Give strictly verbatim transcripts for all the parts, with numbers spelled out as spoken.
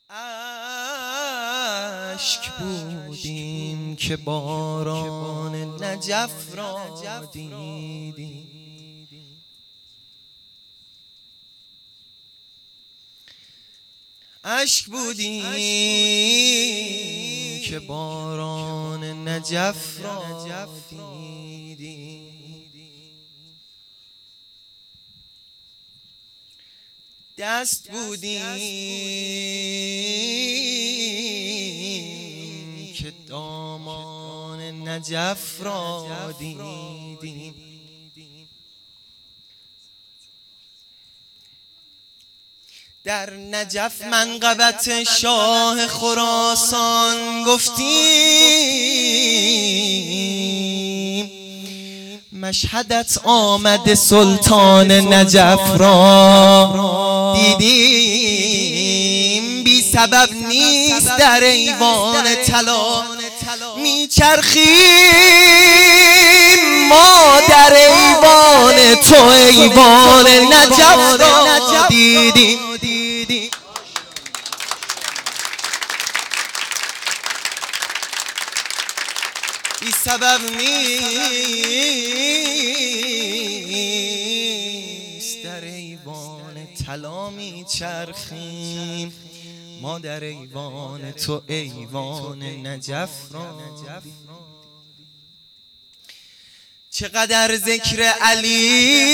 اشک بودیم که باران نجف را دیدیم، اشک بودیم که باران نجف را دیدیم، دست بودیم که دامان نجف را دیدیم، در نجف منقبت شاه خراسان گفتیم، مشهدت آمد سلطان نجف را دیدیم، بی سبب نیست در ایوان طلا میچرخیم ما، در ایوان تو ایوان نجف را دیدیم. بی سبب نیست در ایوان طلا میچرخیم ما، در ایوان تو ایوان نجف را. چقدر ذکر علی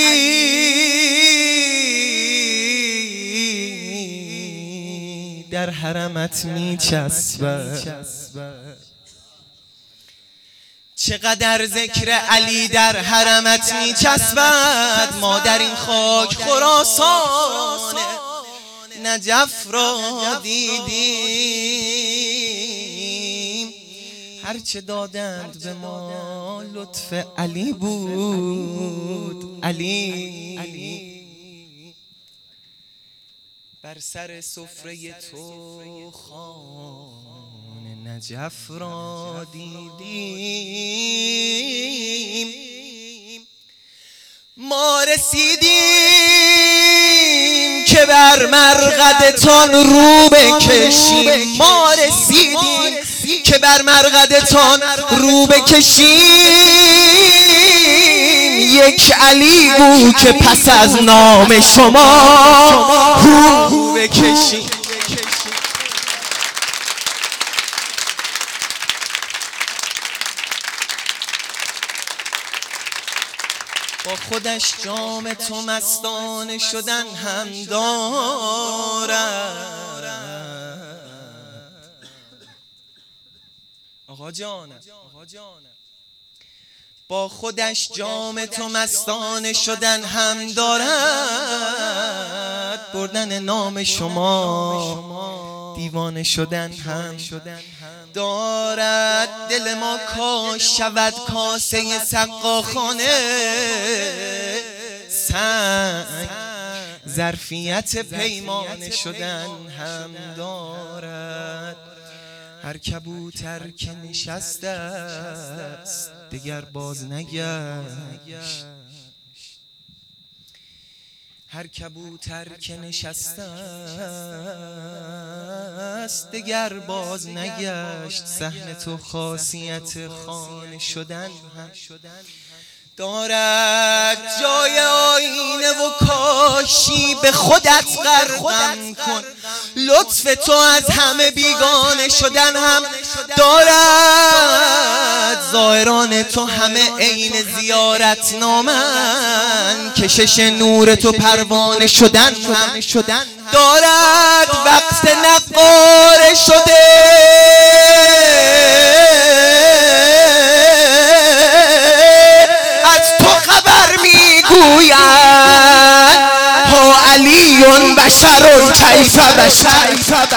در حرمت میچسبد، چقدر ذکر علی در حرمت میچسبد، ما در این خاک خراسان نجف را دیدیم، هرچه دادند به ما لطف علی بود، علی بر سر سفره تو خوان نجف را دیدیم، ما رسیدیم که بر مرقدتان رو بکشیم، ما رسیدیم که بر مرقدتان رو بکشیم، یک علی گو که پس از نام شما رو بکشیم. با خودش جام تو مستانه شدن هم دارد، آقا جانم با خودش جام تو مستانه شدن هم دارد، بردن نام شما دیوانه شدن هم دارد، دل ما کاش شود کاسه سقاخانه سنگ، ظرفیت پیمانه شدن هم دارد، هر کبوتر که نشسته است دگر باز نگشت، هر کبوتر که نشسته است دگر باز نگشت، صحن تو خاصیت خانه شدن هم دارد، جای آینه و کاشی به خودت غرقم کن، لطف تو از همه بیگانه شدن هم دارد، زائران تو همه عین زیارت نامن، کشش نور تو پروانه شدن هم دارد، وقت نقاره شده ها علی بشر کیف بشر،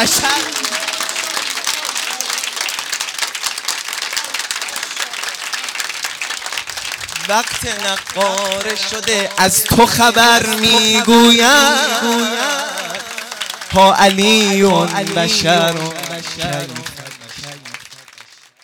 وقت نقاره شده از تو خبر میگوید ها علی بشر کیف